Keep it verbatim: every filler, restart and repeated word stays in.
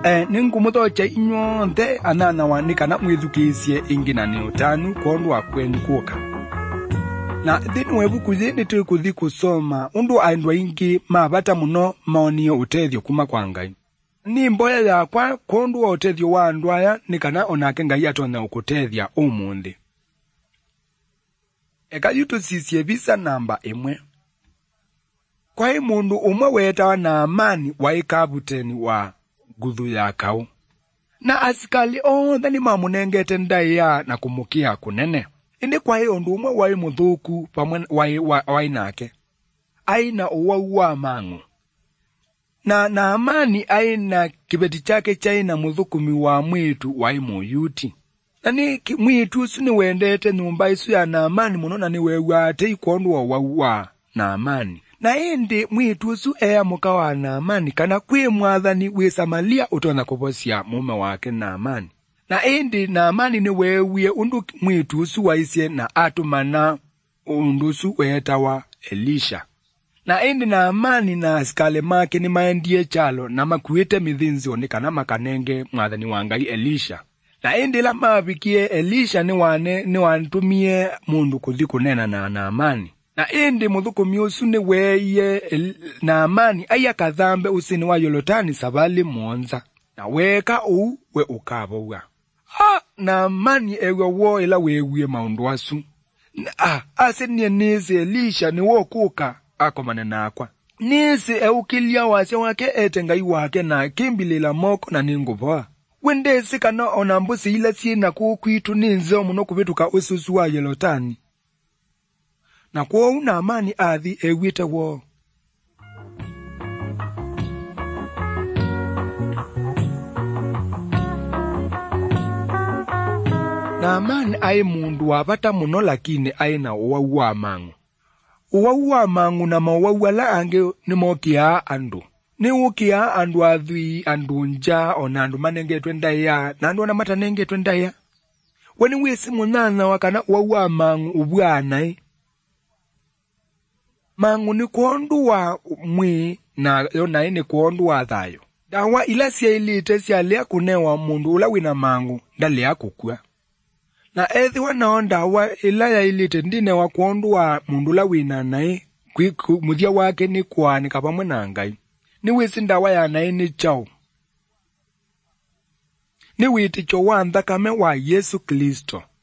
eh ningumuto cha inyonte anana wanika na mwithukisie ingina ni utanu kondwa kweni kuoka na thini webu kuzini tuli kuthi kusoma undu aindwa ingi mabata muno maonio utethio kuma kwa Ngai ni mboya yakwa kondwa utethio wa andwaya nikana onake Ngai atona ukutethia umundi eka yutu sisie visa namba imwe kwa mundu umwe wetawa Naamani wa ikabuteni wa guthu ya kau na asikali onthe ni mamunengete ndaiya na kumukia kunene indi kwa hiyo ndu umwe wai muthuku pamwe wai wai nake aina uwau wa mang'u na Naamani aina kibeti chake chaina muthukumi wa mwitu wai Muyuti na ni mwitu suni wendete nyumba isu ya Naamani muno na ni wewate ikondwa wau wa Naamani na indi mwitu usu ea muka wa Naamani kana kwi mwathani wi Samaria utona kuvosia mume wake Naamani na indi Naamani ni wewie undu mwitu usu waisie na atumana undu usu wetawa Elisha na indi Naamani na asikale make ni maendie chalo na makuite mithinzi onikana makanenge mwathani wa Ngai Elisha na indi la mabikie Elisha ni wane ni wantumie mundu kuthi kunena na Naamani na indi muthukumi usu ni weye Naamani aya kathambe usini wa Yolotani sabali monza na weka u we ukabauga ha Naamani ewe wo ila wewie maundu asu ah asini nisi Elisha ni wo kuka akomane nakwa nisi eukilia wase wake ete Ngai wake na kimbilila moko na ninguvoa wendesi kana onambusi ila sina kukwitu ninzo muno kubituka ususu wa Yolotani na kwa Naamani athi ewite wo Naamani ai mundu wabata muno lakini aina uwau wa mang'u uwau wa mang'u na mawau ala ange ni mokia andu ni ukia andu athui andu nja ona andu manengetwe ndaiya na andu na matanengetwe ndaiya weni wisi munana wakana uwau wa mang'u ubwana mang'u ni kuondu wa mwi na yona ni kuondu wa thayo dawa ila sia ilite sia lea kunewa mundu ula wina mang'u ndalea kukua na ethi wanaonda wa ila ya ilite ndine wa kuondu wa mundu ula wina nae muthia wake ni kwani kapamwe na Ngai ni wisi ndawa ya nae ni chao ni witicho wa nthakame wa Yesu Kristo